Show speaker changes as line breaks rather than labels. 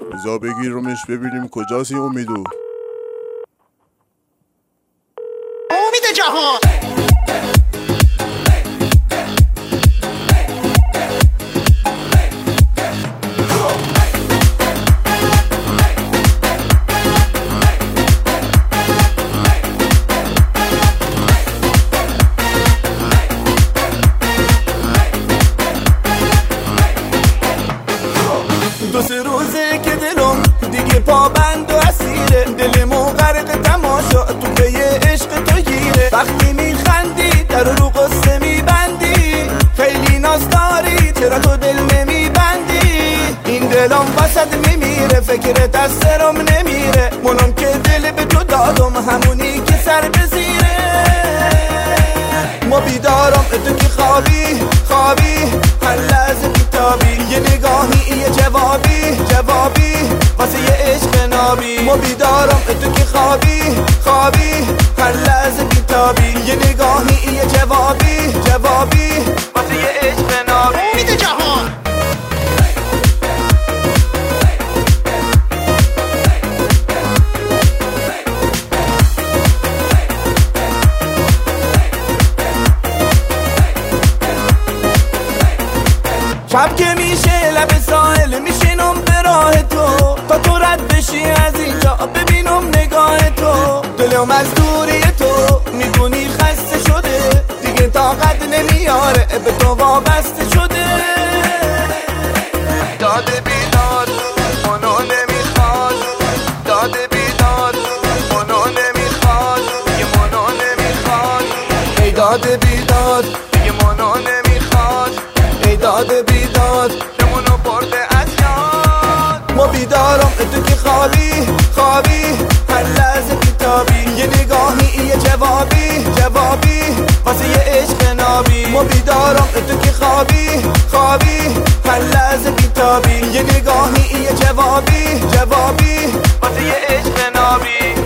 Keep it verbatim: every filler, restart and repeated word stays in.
بذار بگیرمش ببینیم کجاست این امیدو.
امید جهان
دو سه روزه که دلم دیگه پابند و اسیره، دلمو غرق تماشا تو پی عشق تو گیره. وقتی میخندی در رو قصه میبندی، خیلی ناز داری چرا تو دل نمیبندی. این دلم وسط میمیره فکرت از سرم نمیره، منم که دل به تو دادم همونی که سر بزیره. ما بیدارم تو که خوابی خوابی هر لحظه بیتابی، یه نگاهی یه جوابی جوابی واسه یه عشق نابی. ما بیدارم تو که خوابی خوابی هر لحظه بیتابی، یه نگاهی یه جوابی جوابی واسه یه عشق نابی.
امید جهان
شب که میشه لب ساحل میشینم به راه تو، تا تو رد بشی از اینجا ببینم نگاه تو. دلم از دوری تو میدونی خسته شده، دیگه طاقت نمیاره به تو وابسته شده. داده بیداد منو نمیخواد، داده بیداد منو نمیخواد، دیگه منو نمیخواد. ای داده بیداد دیگه منو نمیخواد، ای داده بیداد که منو برده از یاد. ما بیدارم تو که خوابی خوابی هر لحظه بیتابی، یه نگاهی یه جوابی جوابی واسه یه عشق نابی. ما بیدارم تو که خوابی خوابی هر لحظه بیتابی، یه نگاهی یه جوابی جوابی واسه یه عشق نابی.